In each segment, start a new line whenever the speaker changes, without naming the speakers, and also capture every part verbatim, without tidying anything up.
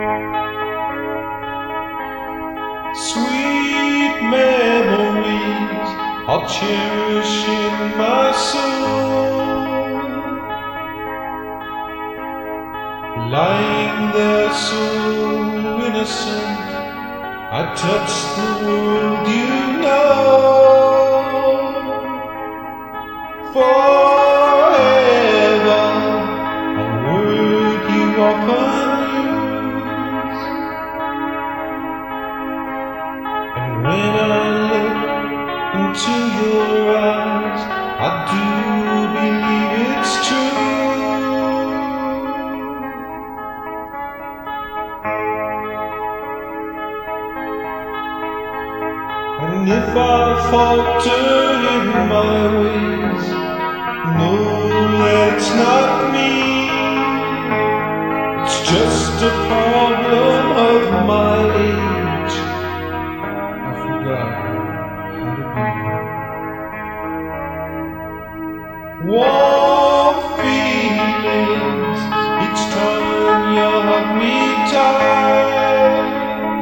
Sweet memories I'll cherish in my soul, lying there so innocent, I touched the world, you know. Forever, a word you often use, and when I look into your eyes, I do believe it's true. And if I falter in my ways, know that it's not me, it's just a problem of my age. I forgot how to be. Warm feelings each time you hug me tight.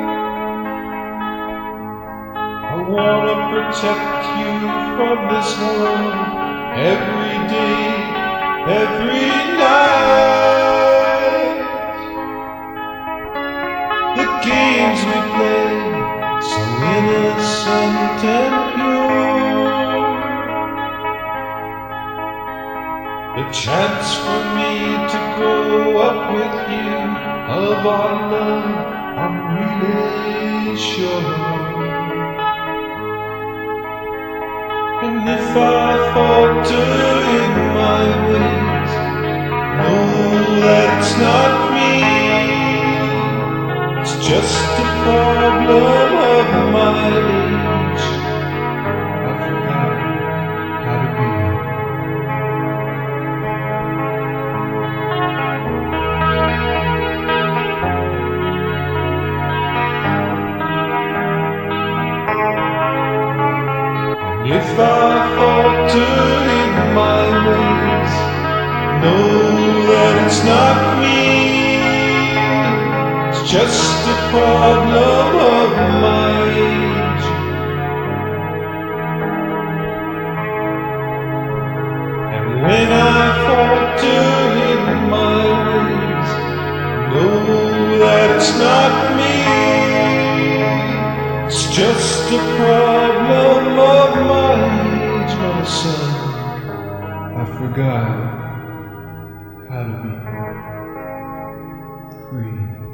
I wanna protect you from this world every day, every night. The games we play, so innocent and pure. The chance for me to grow up with you, of our love, I'm really sure. And if I falter in my ways, know that it's not me, it's just a problem of my age. I forgot how to be. If I falter in my ways, know that it's not me, it's just a problem of my age. And when I falter in my ways, know that it's not me, it's just a problem of my age, my son. I forgot how to be free.